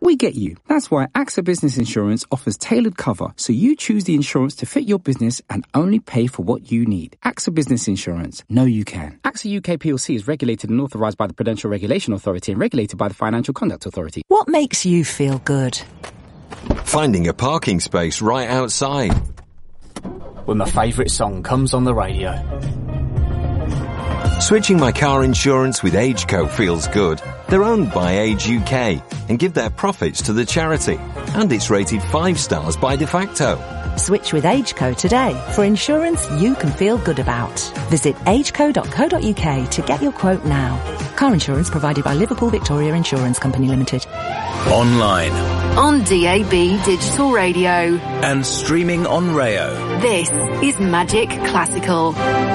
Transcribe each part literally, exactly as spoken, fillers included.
We get you. That's why AXA Business Insurance offers tailored cover, so you choose the insurance to fit your business and only pay for what you need. AXA Business Insurance. Know you can. AXA U K P L C is regulated and authorised by the Prudential Regulation Authority and regulated by the Financial Conduct Authority. What makes you feel good? Finding a parking space right outside. When my favourite song comes on the radio. Switching my car insurance with AgeCo feels good. They're owned by Age U K and give their profits to the charity. And it's rated five stars by De Facto. Switch with AgeCo today for insurance you can feel good about. Visit ageco dot co dot uk to get your quote now. Car insurance provided by Liverpool Victoria Insurance Company Limited. Online. On D A B Digital Radio. And streaming on Rayo. This is Magic Classical.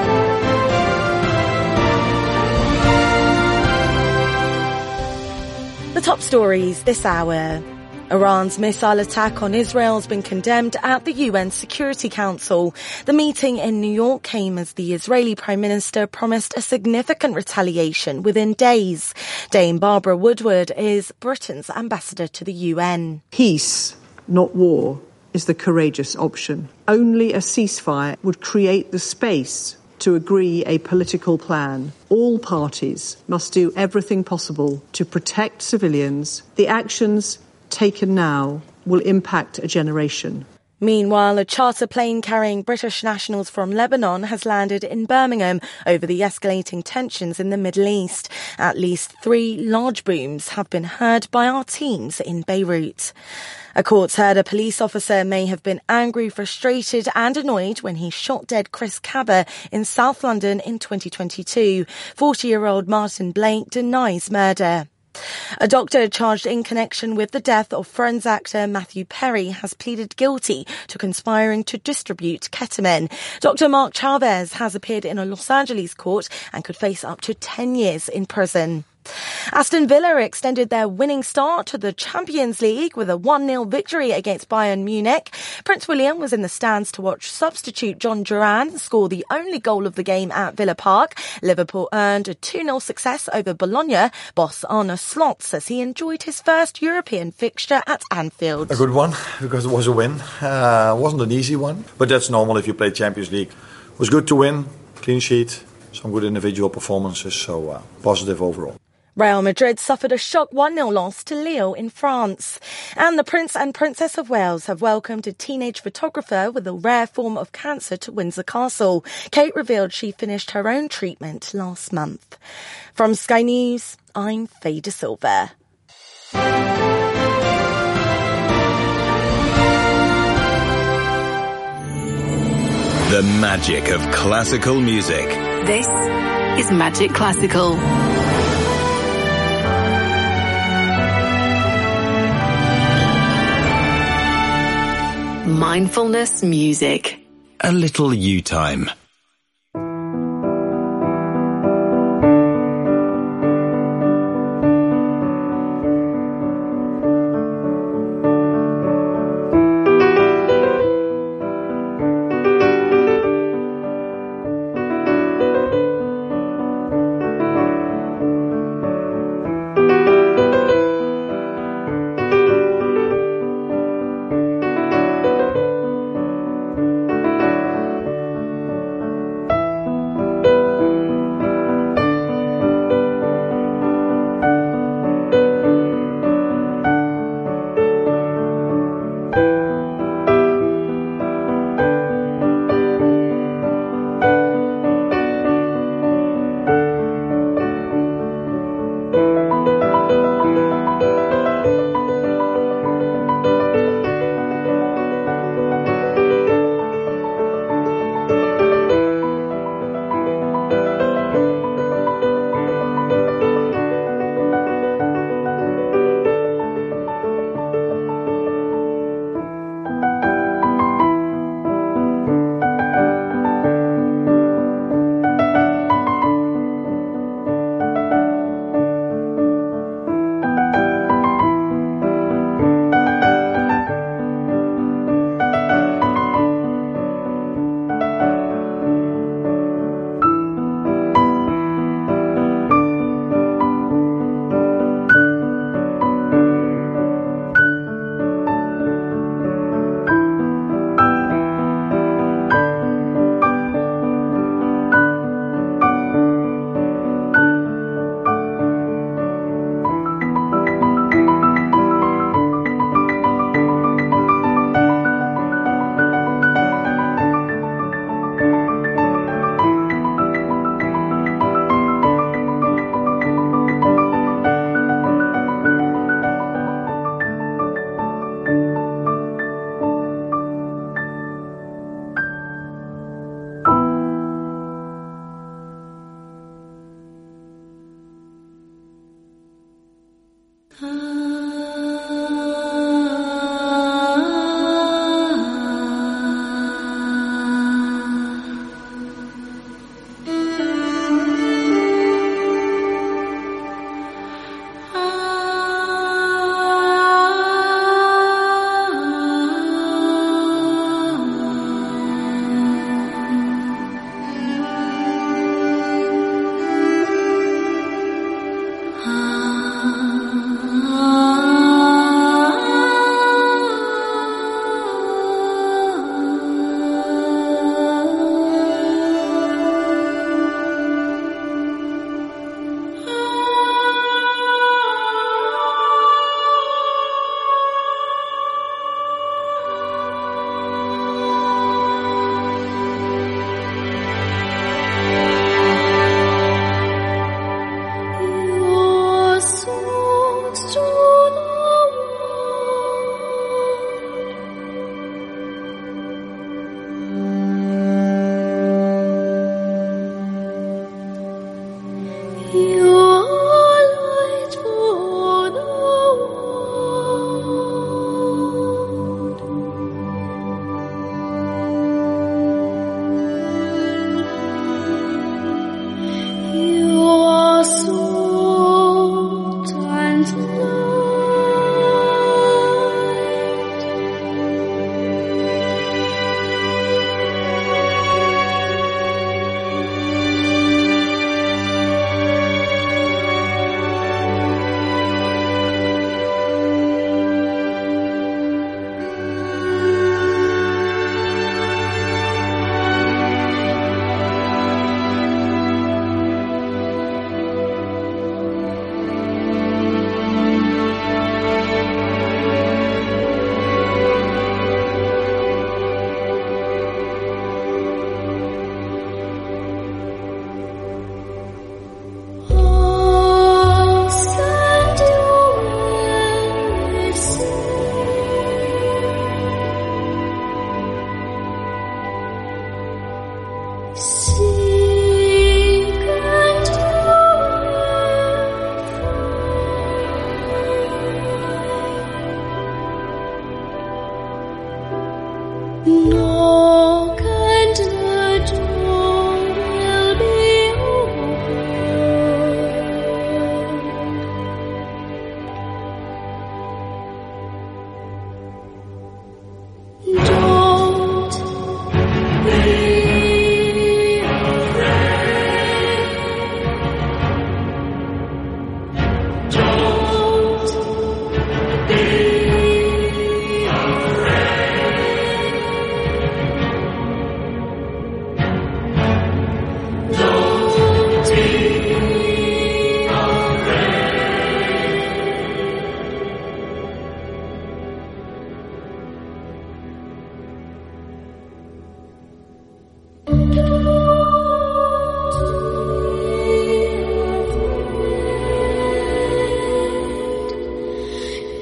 The top stories this hour. Iran's missile attack on Israel has been condemned at the U N Security Council. The meeting in New York came as the Israeli Prime Minister promised a significant retaliation within days. Dame Barbara Woodward is Britain's ambassador to the U N. Peace, not war, is the courageous option. Only a ceasefire would create the space to agree a political plan. All parties must do everything possible to protect civilians. The actions taken now will impact a generation. Meanwhile, a charter plane carrying British nationals from Lebanon has landed in Birmingham over the escalating tensions in the Middle East. At least three large booms have been heard by our teams in Beirut. A court said a police officer may have been angry, frustrated and annoyed when he shot dead Chris Cabba in South London in twenty twenty-two. forty-year-old Martin Blake denies murder. A doctor charged in connection with the death of Friends actor Matthew Perry has pleaded guilty to conspiring to distribute ketamine. Doctor Mark Chavez has appeared in a Los Angeles court and could face up to ten years in prison. Aston Villa extended their winning start to the Champions League with a one nil victory against Bayern Munich. Prince William was in the stands to watch substitute John Duran score the only goal of the game at Villa Park. Liverpool earned a two nil success over Bologna. Boss Arne Slot says he enjoyed his first European fixture at Anfield. A good one, because it was a win. Uh, wasn't an easy one, but that's normal if you play Champions League. It was good to win, clean sheet, some good individual performances, so uh, positive overall. Real Madrid suffered a shock one nil loss to Lille in France. And the Prince and Princess of Wales have welcomed a teenage photographer with a rare form of cancer to Windsor Castle. Kate revealed she finished her own treatment last month. From Sky News, I'm Faye De Silva. The magic of classical music. This is Magic Classical. Mindfulness music. A little you time.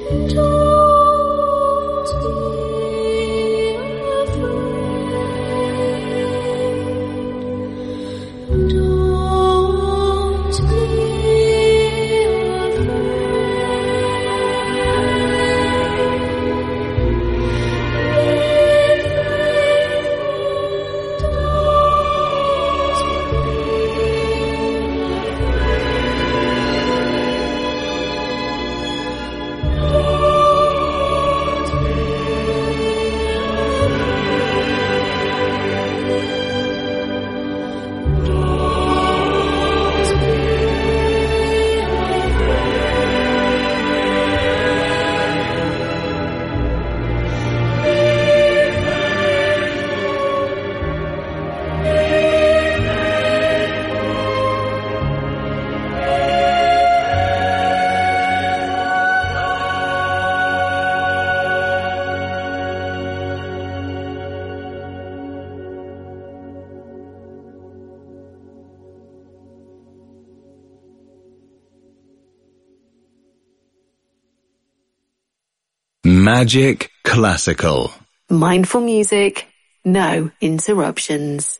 Magic Classical. Mindful music, no interruptions.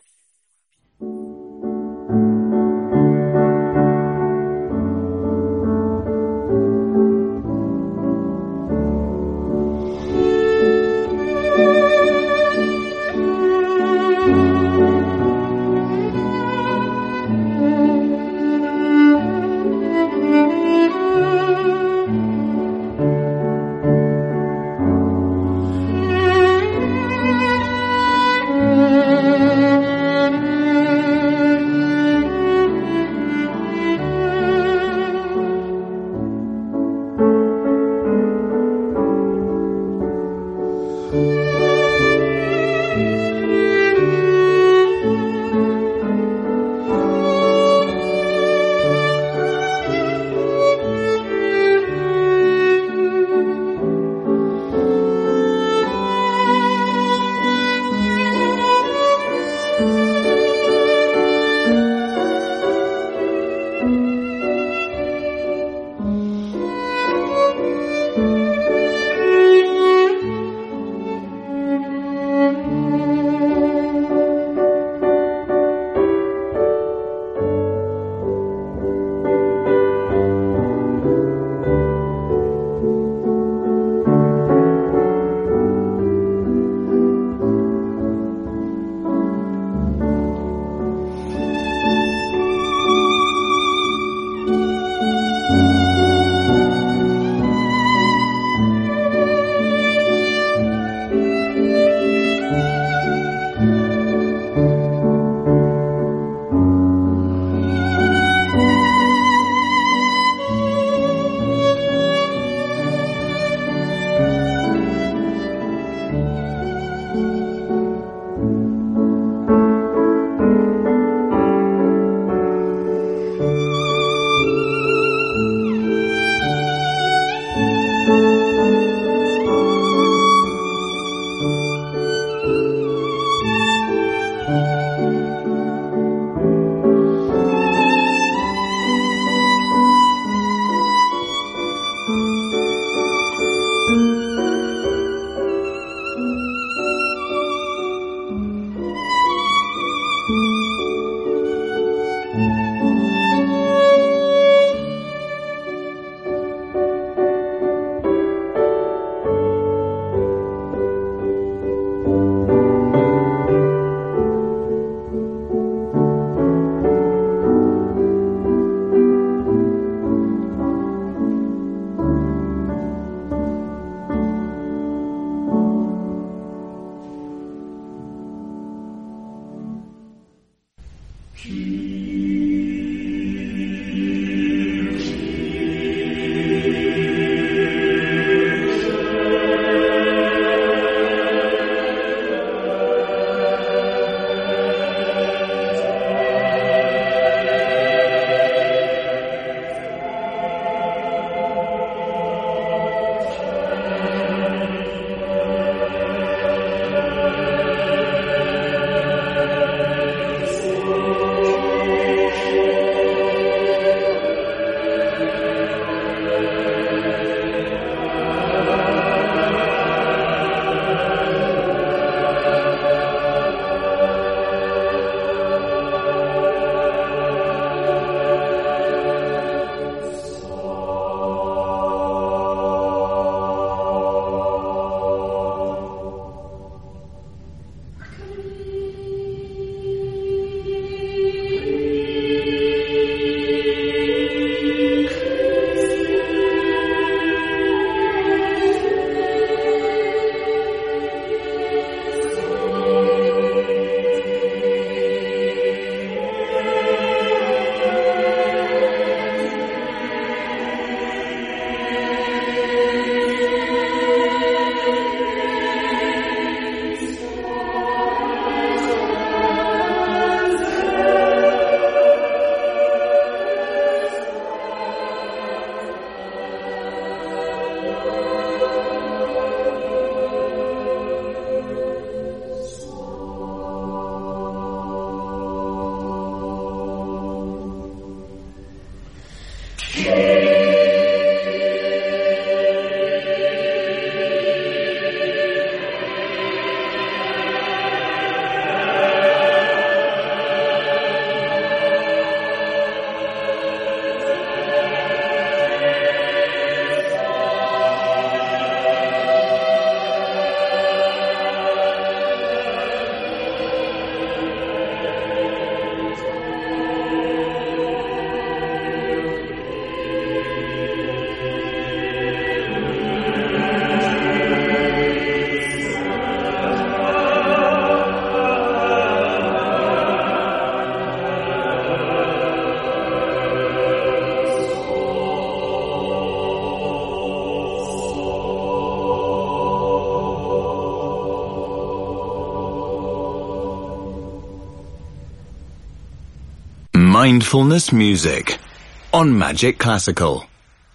Thank you. Mindfulness music on Magic Classical.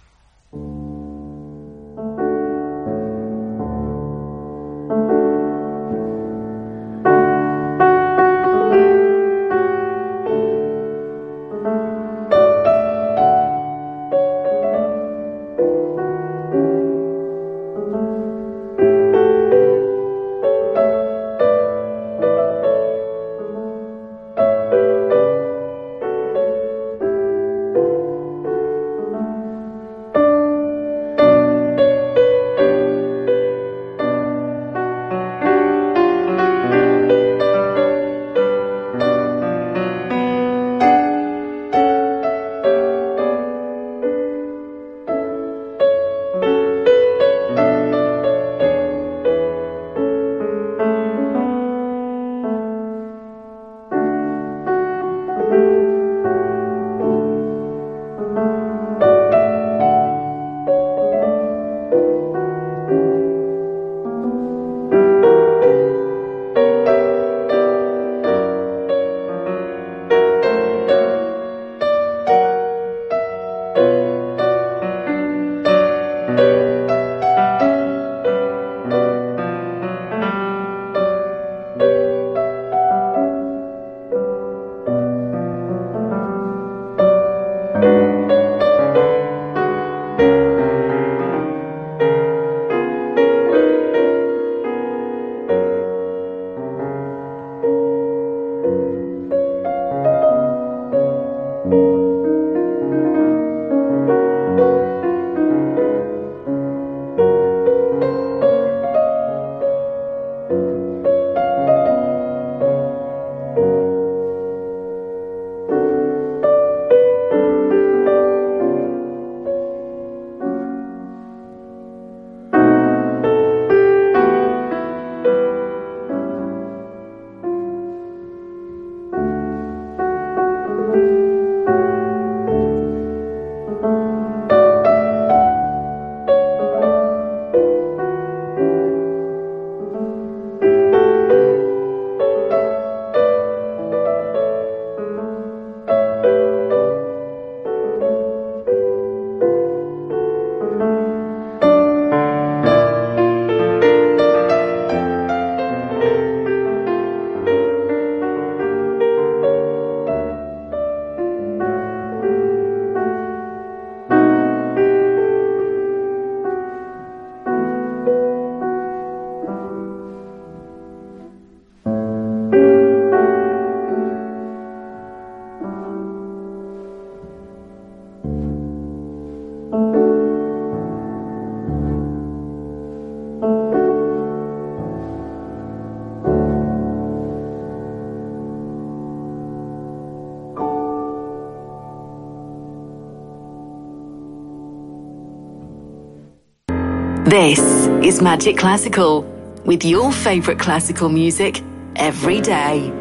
This is Magic Classical, with your favourite classical music every day.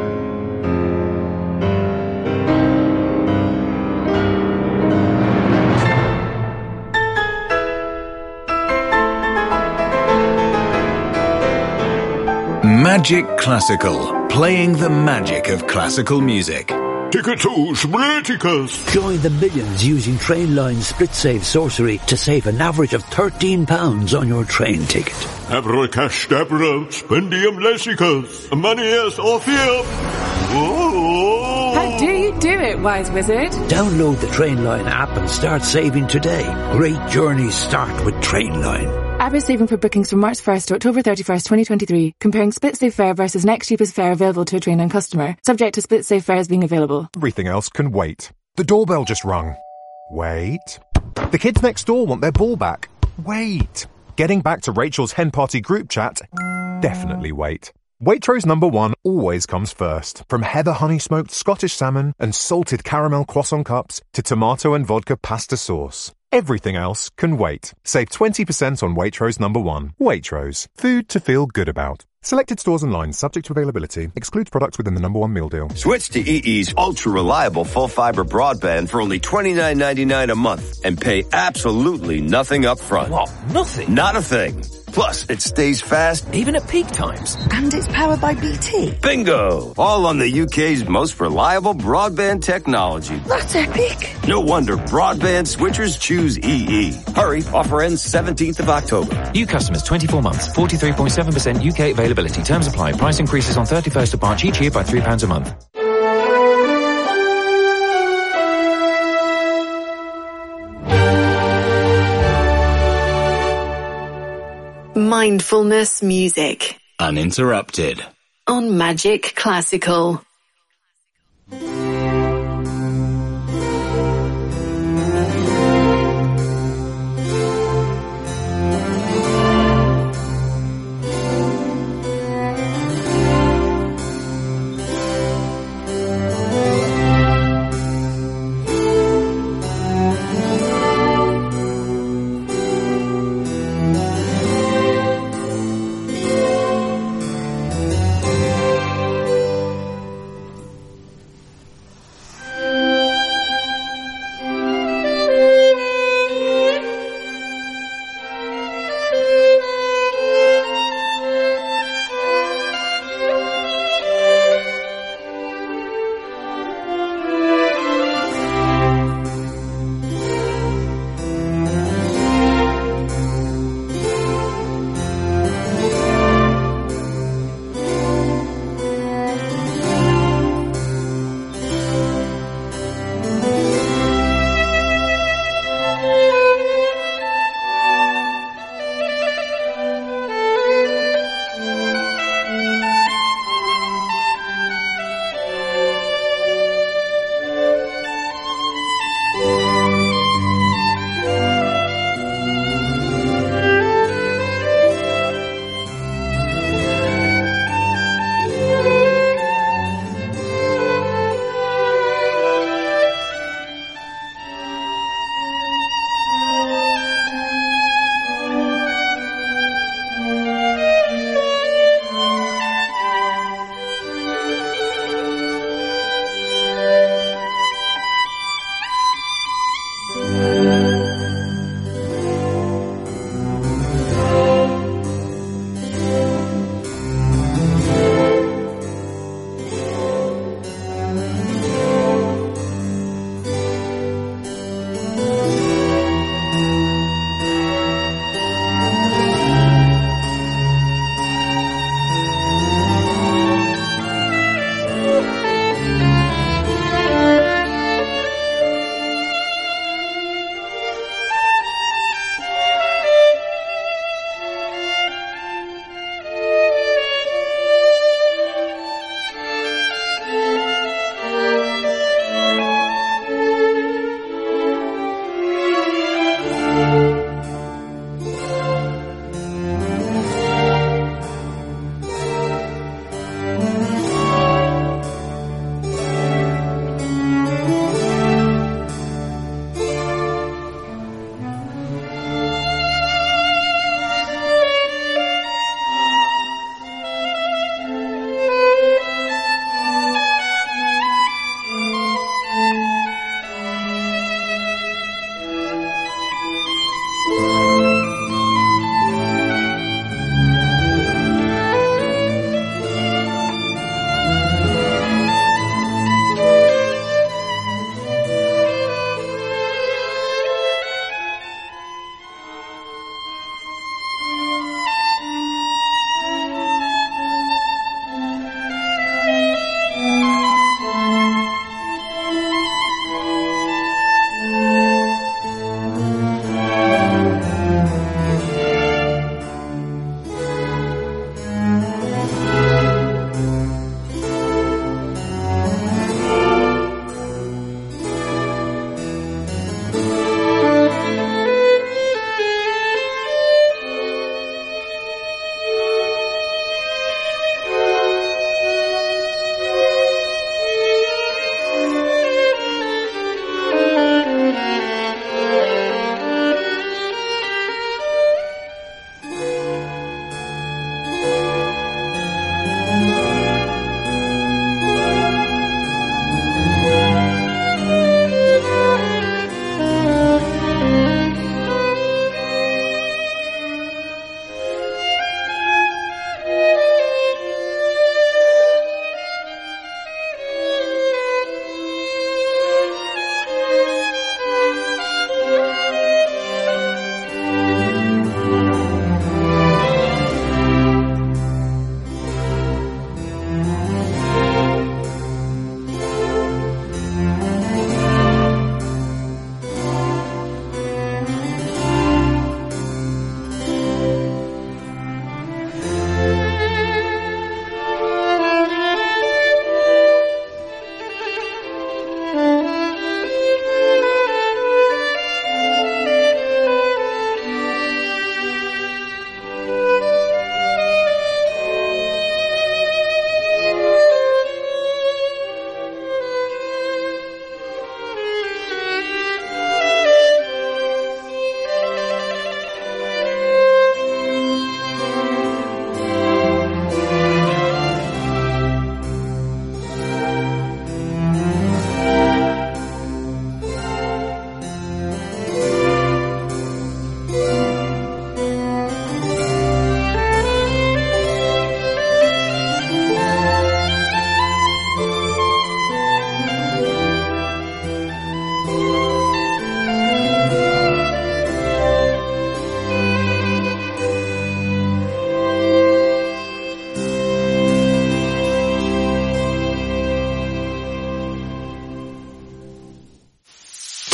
Magic Classical, playing the magic of classical music. Ticket to Spliticus. Join the millions using Trainline's SplitSave sorcery to save an average of thirteen pounds on your train ticket. Abracadabra, spendium lessicus, manias orpheum. How do you do it, wise wizard? Download the Trainline app and start saving today. Great journeys start with Trainline. Average saving for bookings from March first to October thirty-first, twenty twenty-three. Comparing SplitSave fare versus next cheapest fare available to a Trainline customer. Subject to SplitSave fares being available. Everything else can wait. The doorbell just rung. Wait. The kids next door want their ball back. Wait. Getting back to Rachel's hen party group chat. Definitely wait. Waitrose number one always comes first. From heather honey smoked Scottish salmon and salted caramel croissant cups to tomato and vodka pasta sauce. Everything else can wait. Save twenty percent on Waitrose number one. Waitrose. Food to feel good about. Selected stores and lines subject to availability. Excludes products within the number one meal deal. Switch to E E's ultra-reliable full-fiber broadband for only twenty-nine ninety-nine a month and pay absolutely nothing up front. What? Nothing? Not a thing. Plus, it stays fast even at peak times. And it's powered by B T. Bingo! All on the U K's most reliable broadband technology. That's epic. No wonder broadband switchers choose E E. Hurry, offer ends seventeenth of October. New customers twenty-four months, forty-three point seven percent U K availability. Terms apply. Price increases on thirty-first of March each year by three pounds a month. Mindfulness music. Uninterrupted. On Magic Classical.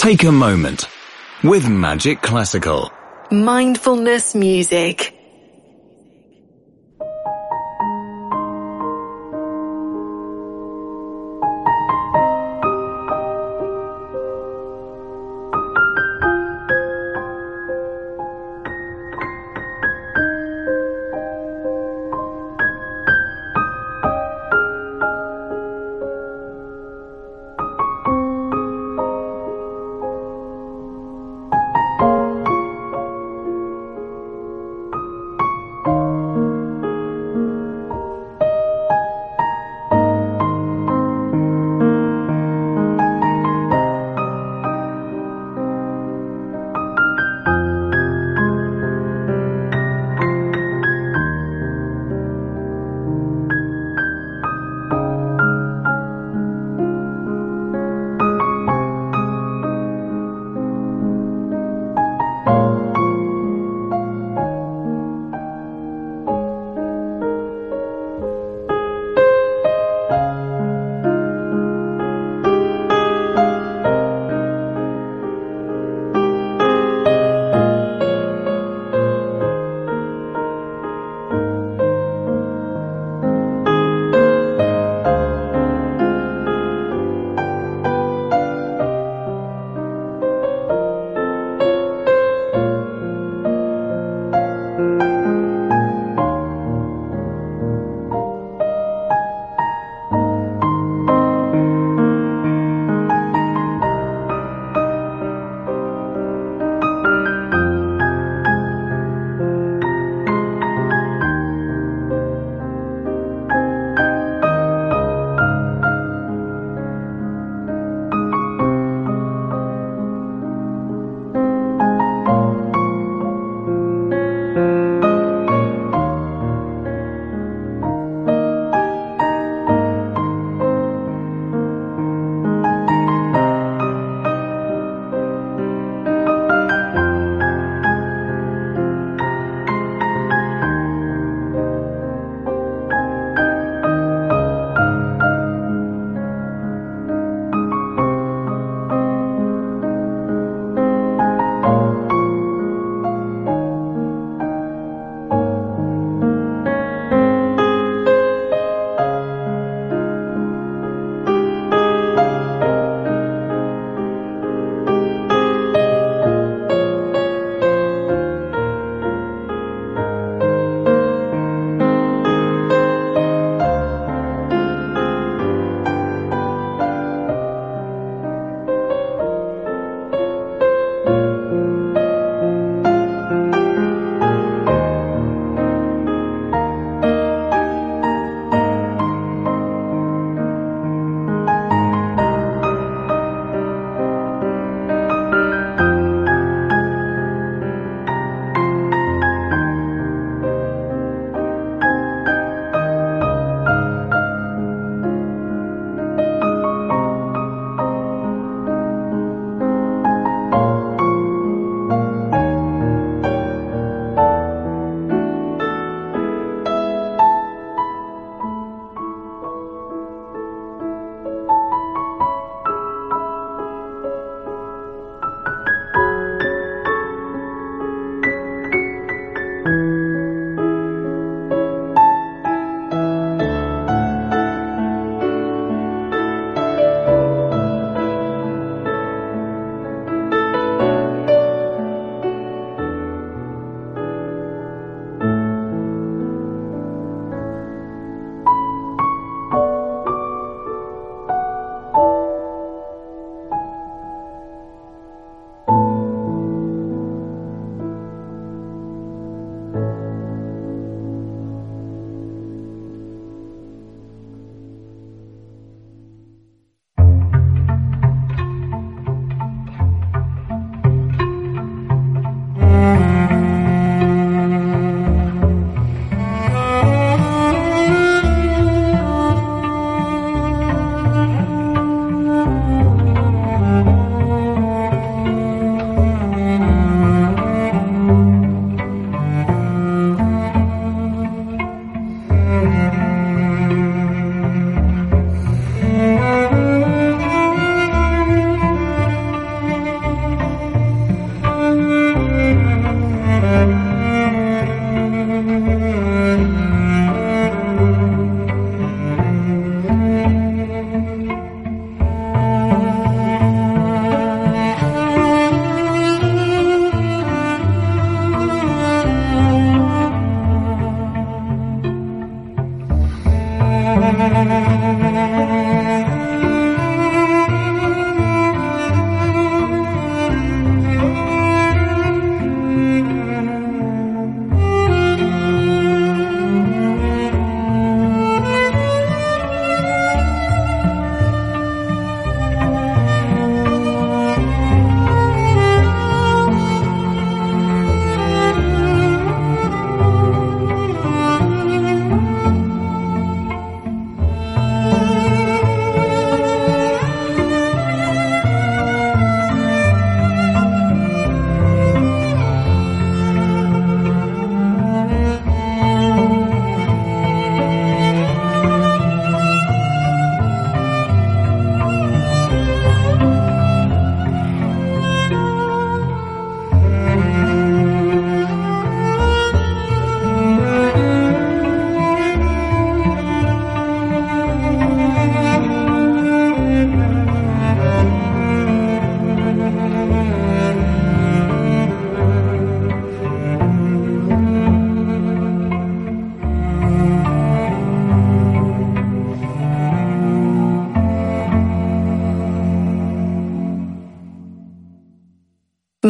Take a moment with Magic Classical. Mindfulness music.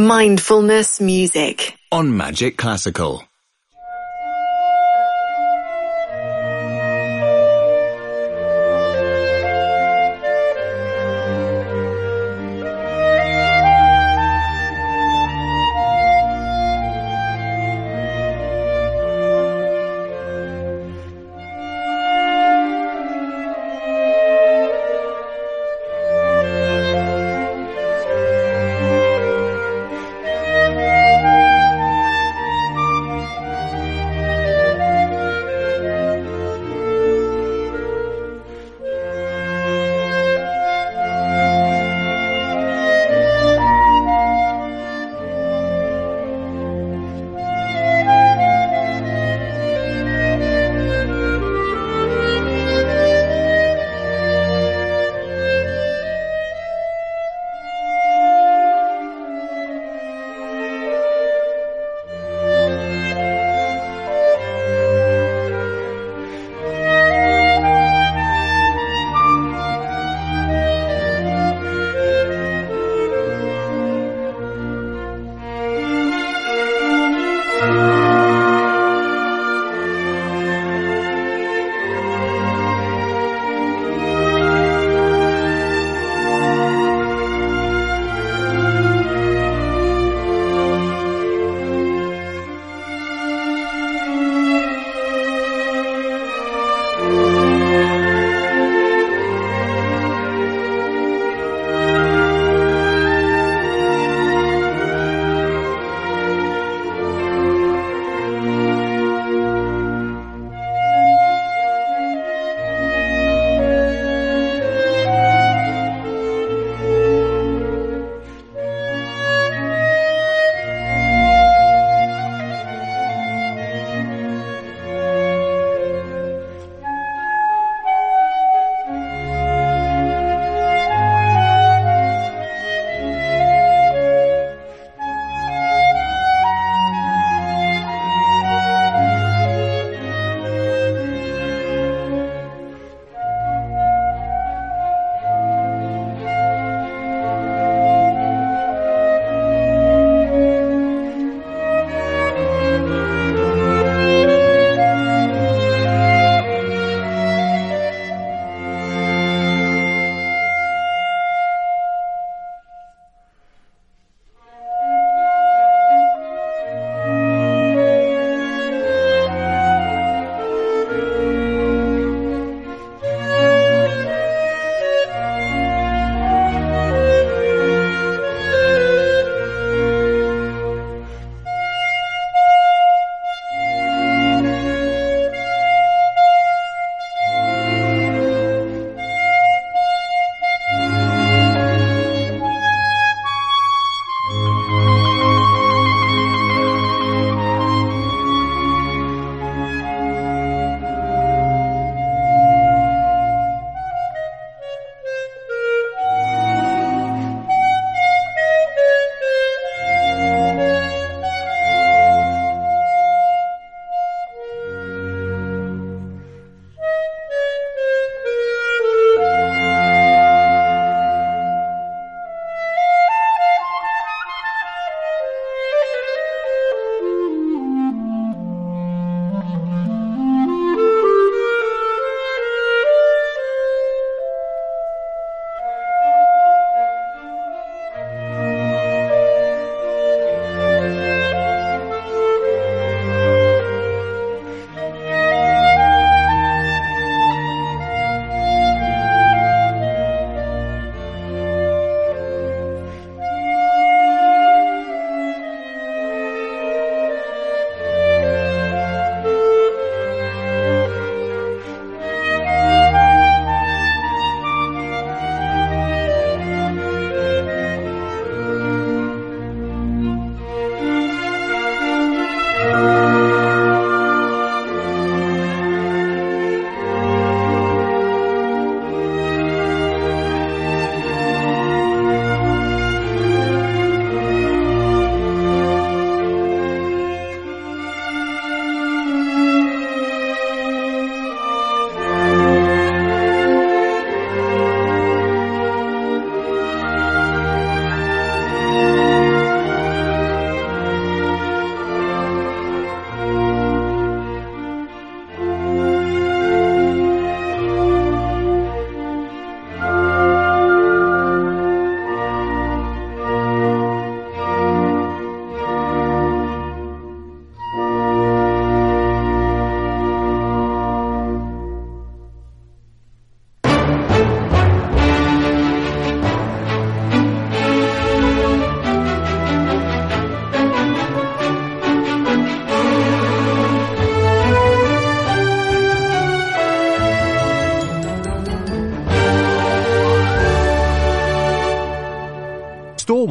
Mindfulness music. On Magic Classical.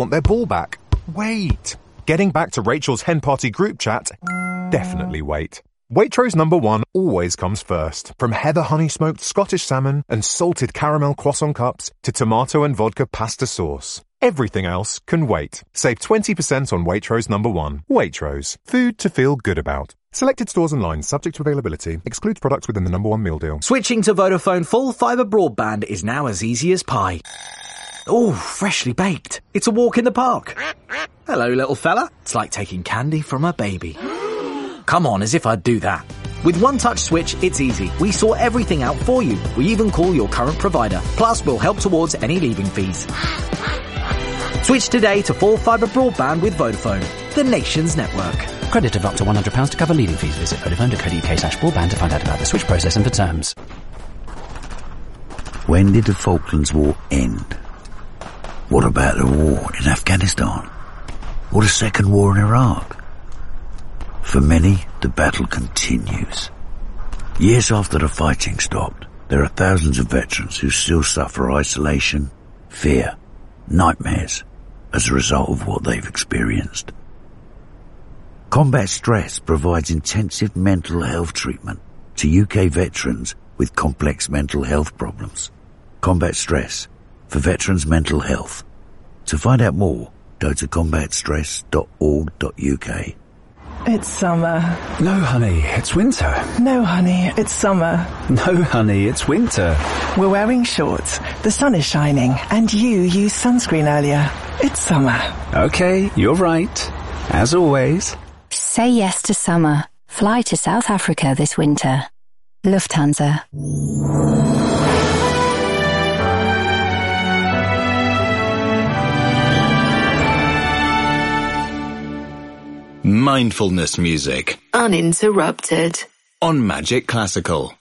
want their ball back. Wait. Getting back to Rachel's Hen Party group chat? Definitely wait. Waitrose number one always comes first. From heather honey smoked Scottish salmon and salted caramel croissant cups to tomato and vodka pasta sauce. Everything else can wait. Save twenty percent on Waitrose number one. Waitrose. Food to feel good about. Selected stores and lines subject to availability. Excludes products within the number one meal deal. Switching to Vodafone full fibre broadband is now as easy as pie. Oh, freshly baked. It's a walk in the park. Hello, little fella. It's like taking candy from a baby. Come on, as if I'd do that. With One Touch Switch, it's easy. We sort everything out for you. We even call your current provider. Plus, we'll help towards any leaving fees. Switch today to full fibre broadband with Vodafone, the nation's network. Credit of up to one hundred pounds to cover leaving fees. Visit vodafone.co.uk slash broadband to find out about the switch process and for terms. When did the Falklands War end? What about the war in Afghanistan? Or the second war in Iraq? For many, the battle continues. Years after the fighting stopped, there are thousands of veterans who still suffer isolation, fear, nightmares as a result of what they've experienced. Combat Stress provides intensive mental health treatment to U K veterans with complex mental health problems. Combat Stress, for veterans' mental health. To find out more, go to combat stress dot org dot U K. It's summer. No, honey, it's winter. No, honey, it's summer. No, honey, it's winter. We're wearing shorts, the sun is shining, and you used sunscreen earlier. It's summer. Okay, you're right. As always. Say yes to summer. Fly to South Africa this winter. Lufthansa. Mindfulness music. Uninterrupted. On Magic Classical.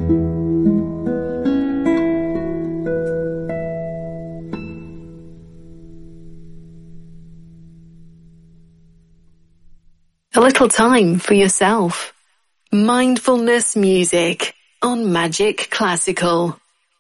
A little time for yourself. Mindfulness music on Magic Classical.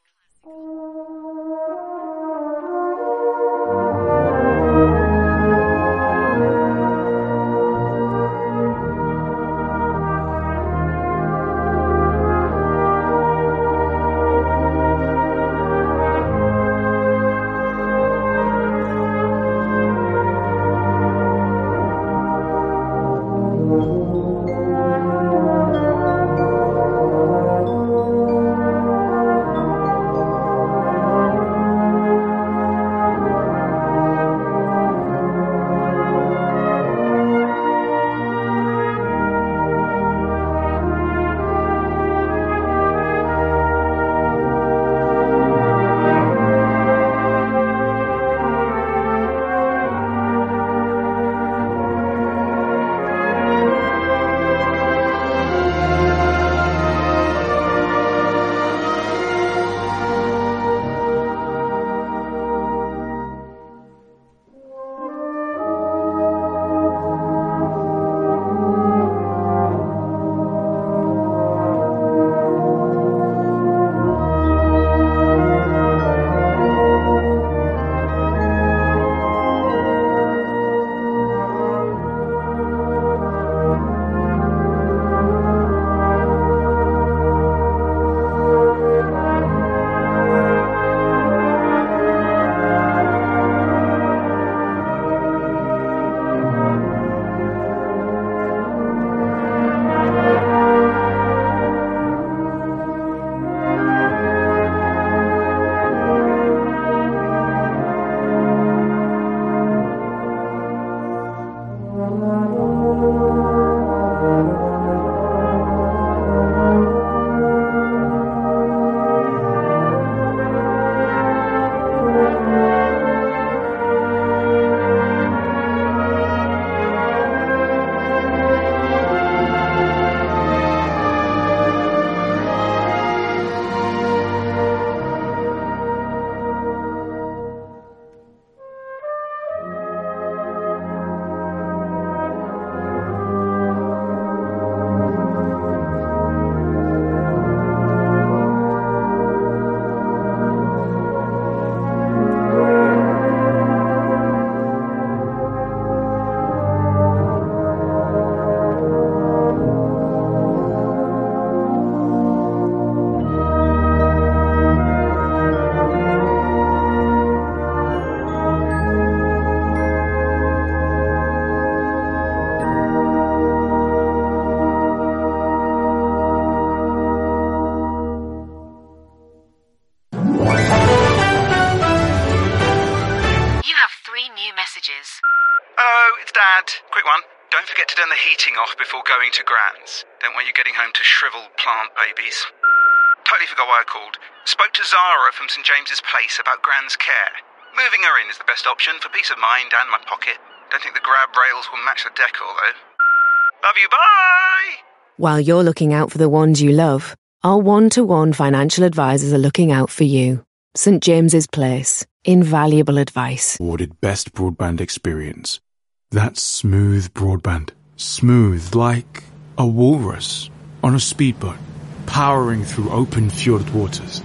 Don't forget to turn the heating off before going to Gran's. Don't want you getting home to shriveled plant babies. Totally forgot why I called. Spoke to Zara from St James's Place about Gran's care. Moving her in is the best option for peace of mind and my pocket. Don't think the grab rails will match the decor, though. Love you, bye! While you're looking out for the ones you love, our one-to-one financial advisors are looking out for you. St James's Place. Invaluable advice. Awarded Best Broadband Experience. That's smooth broadband. Smooth like a walrus on a speedboat, powering through open fjord waters.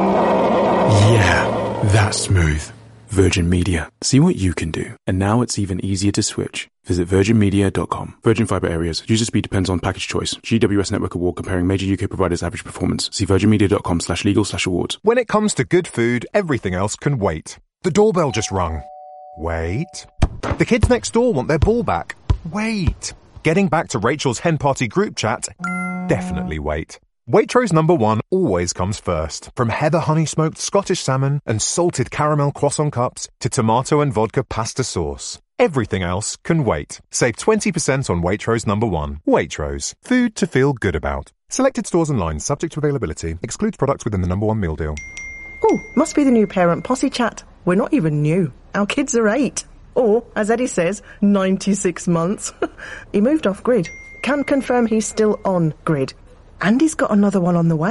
Yeah, that's smooth. Virgin Media. See what you can do. And now it's even easier to switch. Visit virgin media dot com. Virgin Fibre Areas. User speed depends on package choice. G W S Network Award comparing major U K providers' average performance. See virgin media dot com slash legal slash awards. When it comes to good food, everything else can wait. The doorbell just rung. Wait. The kids next door want their ball back. Wait. Getting back to Rachel's hen party group chat. Definitely wait. Waitrose number one always comes first. From heather honey smoked Scottish salmon and salted caramel croissant cups to tomato and vodka pasta sauce. Everything else can wait. Save twenty percent on Waitrose number one. Waitrose. Food to feel good about. Selected stores and lines subject to availability. Excludes products within the number one meal deal. Oh, must be the new parent posse chat. We're not even new. Our kids are eight. Or, as Eddie says, ninety-six months. He moved off grid. Can confirm he's still on grid. And he's got another one on the way.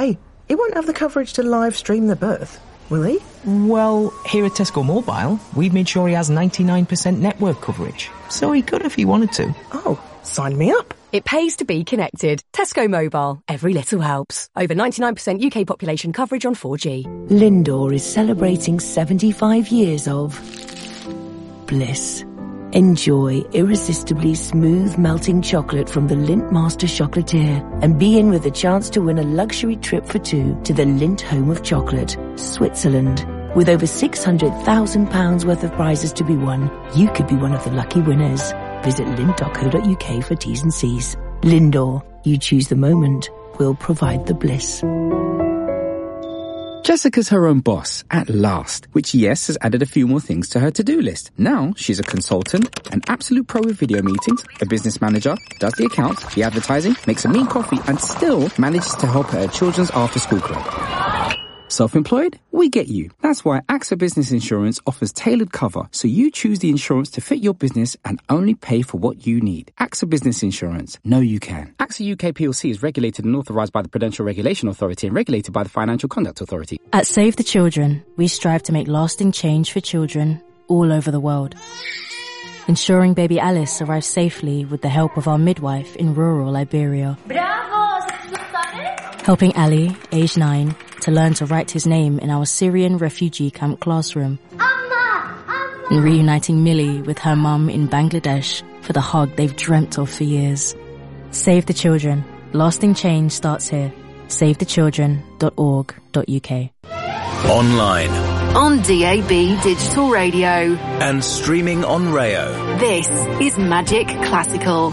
He won't have the coverage to live stream the birth, will he? Well, here at Tesco Mobile, we've made sure he has ninety-nine percent network coverage. So he could if he wanted to. Oh, sign me up. It pays to be connected. Tesco Mobile. Every little helps. Over ninety-nine percent U K population coverage on four G. Lindor is celebrating seventy-five years of bliss. Enjoy irresistibly smooth melting chocolate from the Lindt Master Chocolatier and be in with a chance to win a luxury trip for two to the Lindt Home of Chocolate, Switzerland. With over six hundred thousand pounds worth of prizes to be won, you could be one of the lucky winners. Visit lindt dot co dot uk for T's and C's. Lindor, you choose the moment, we'll provide the bliss. Jessica's her own boss, at last, which yes, has added a few more things to her to-do list. Now, she's a consultant, an absolute pro with video meetings, a business manager, does the accounts, the advertising, makes a mean coffee, and still manages to help at her children's after-school club. Self-employed? We get you. That's why AXA Business Insurance offers tailored cover, so you choose the insurance to fit your business and only pay for what you need. AXA Business Insurance. Know you can. AXA U K P L C is regulated and authorised by the Prudential Regulation Authority and regulated by the Financial Conduct Authority. At Save the Children, we strive to make lasting change for children all over the world. Ensuring baby Alice arrives safely with the help of our midwife in rural Liberia. Bravo! Helping Ali, aged nine, to learn to write his name in our Syrian refugee camp classroom. Amma! Amma! And reuniting Millie with her mum in Bangladesh for the hug they've dreamt of for years. Save the Children. Lasting change starts here. save the children dot org dot U K. Online. On D A B Digital Radio. And streaming on Rayo. This is Magic Classical.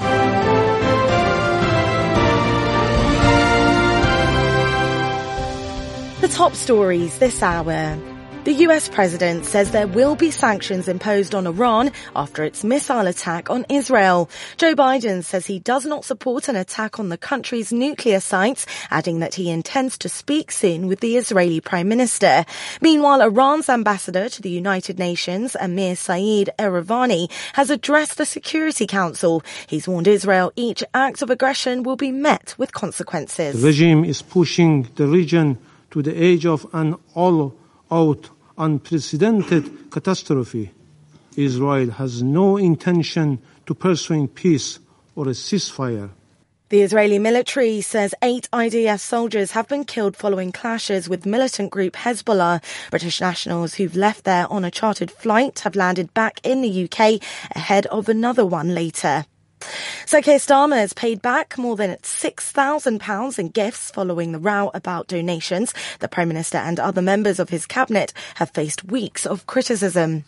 The top stories this hour. The U S president says there will be sanctions imposed on Iran after its missile attack on Israel. Joe Biden says he does not support an attack on the country's nuclear sites, adding that he intends to speak soon with the Israeli Prime Minister. Meanwhile, Iran's ambassador to the United Nations, Amir Saeed Eravani, has addressed the Security Council. He's warned Israel each act of aggression will be met with consequences. The regime is pushing the region to the edge of an all-out, unprecedented catastrophe. Israel has no intention to pursue peace or a ceasefire. The Israeli military says eight I D F soldiers have been killed following clashes with militant group Hezbollah. British nationals who've left there on a chartered flight have landed back in the U K ahead of another one later. Sir Keir Starmer has paid back more than six thousand pounds in gifts following the row about donations. The Prime Minister and other members of his cabinet have faced weeks of criticism.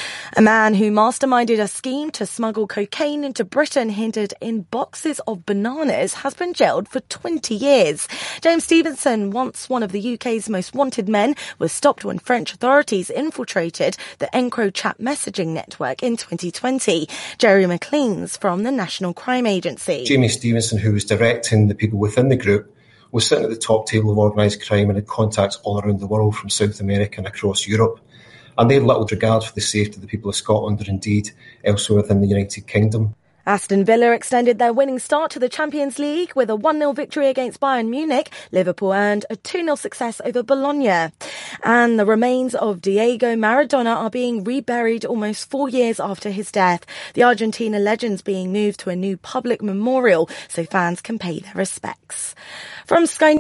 A man who masterminded a scheme to smuggle cocaine into Britain hidden in boxes of bananas has been jailed for twenty years. James Stevenson, once one of the U K's most wanted men, was stopped when French authorities infiltrated the EncroChat messaging network in twenty twenty. Jerry McLean's from the National Crime Agency. Jamie Stevenson, who was directing the people within the group, was sitting at the top table of organised crime and had contacts all around the world from South America and across Europe. And they had little regard for the safety of the people of Scotland or indeed elsewhere within the United Kingdom. Aston Villa extended their winning start to the Champions League with a one nil victory against Bayern Munich. Liverpool earned a two nil success over Bologna. And the remains of Diego Maradona are being reburied almost four years after his death. The Argentina legend's being moved to a new public memorial so fans can pay their respects. From Sky